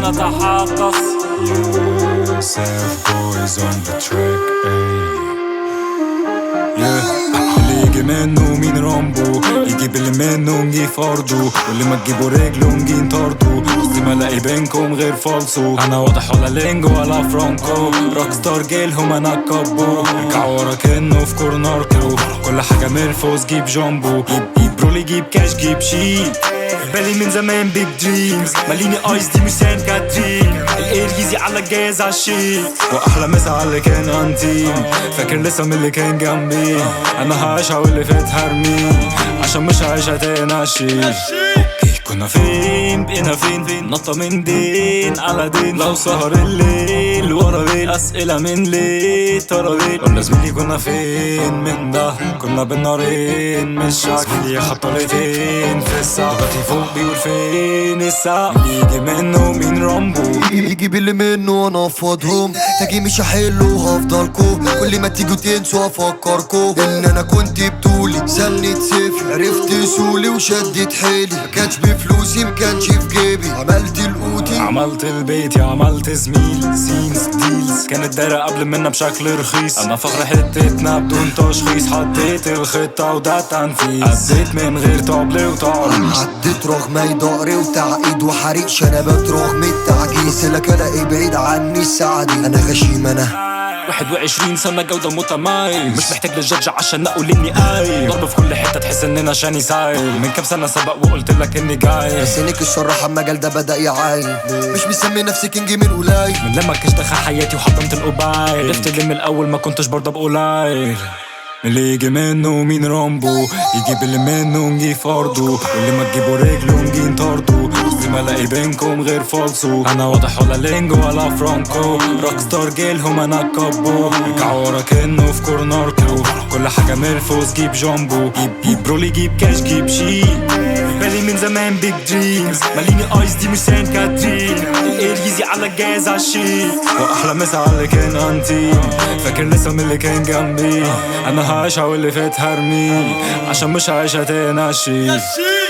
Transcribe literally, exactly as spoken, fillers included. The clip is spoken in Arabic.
نتحدث. Sad boys on the track, ayy. Yeah. اللي يجي منه مين رامبو، يجيب اللي منه نجي فرضه، واللي ما تجيبوا رجله نجي نطرده. قصدي ما الاقي بينكم غير فالصو، انا واضح ولا لينجو ولا فرانكو. روك ستار جيلهم انا كابو، رجعوا ورا كأنه في كورناركو. كل حاجة ملفوز جيب جامبو، جيب جيب برولي جيب كاش جيب شيك. بالي من زمان بيج دريمز، ماليني ايس دي مش سان كاترين. الاير يزي على الجاز عالشيك، واحلى مسا على اللي كان انتيم. فاكر لسه من اللي كان جنبي، انا هعيشها واللي فات هرمي، عشان مش هعيشها تاني عالشيك. كنا فين بقينا فين، نطة من دين على دين. لو سهر الليل ورا ليل، اسئلة من ليه ترى ليه. قلنا زميلي كنا فين من ده، كنا بالنارين مش شاك. زميلي خطة لفين في الساعة، دلوقتي فوق بيقول فين الساعة. يجي منه مين رامبو، يجي باللي منه انا افضهم. تاجي مش هحله هفضلكو، كل ما تيجوا تنسوا افكركو ان انا كنت بطولي. سنة صفر عرفت سولي وشدت حيلي، مكانش بفلوسي مكانش في جيبي. عملت القوتي عملت البيت يا عملت زميل. سينز ديلز كانت دايرة قبل منا بشكل رخيص، انا فخر حتتنا بدون تشخيص. حطيت الخطة وده تنفيذ، عديت من غير طبل وطعم. عديت رغم ضهري وتعقيد وحريق شنبات رغم التعجيز. لك الاقي بعيد عني السعدي، انا غشيم انا واحد وعشرين سنة جودة متميز، مش محتاج للجدج عشان اقول اني قايل. ضرب في كل حتة تحس اننا شاني سايل. من كام سنة سبق وقلت لك اني جاي، بس ليك الصراحة المجال ده بدأ يعاين. مش مسمي نفسي كينج من قليل، من لما كنت دخل حياتي وحطمت القبايل. عرفت اللي من الاول ما كنتش برضه بقليل. اللي يجي منه مين رامبو، يجيب اللي منه نجي فرضه، واللي ما تجيبوا رجله نجي نطرده. قصدي ما الاقي بينكم غير فالصو، انا واضح ولا لينجو ولا فرانكو. روك ستار جيلهم انا كابو، رجعوا ورا كأنه في كورناركو. كل حاجة ملفوز جيب جامبو، جيب جيب برولي جيب كاش جيب شيك. بالي من زمان بيج دريمز، ماليني ايس دي مش سان كاترين. الاير يزي على الجاز عالشيك، واحلى مسا على اللي كان انتيم. فاكر لسه من اللي كان جنبي، انا هعيشها واللي فات هرمي، عشان مش هعيشها تاني عالشيك.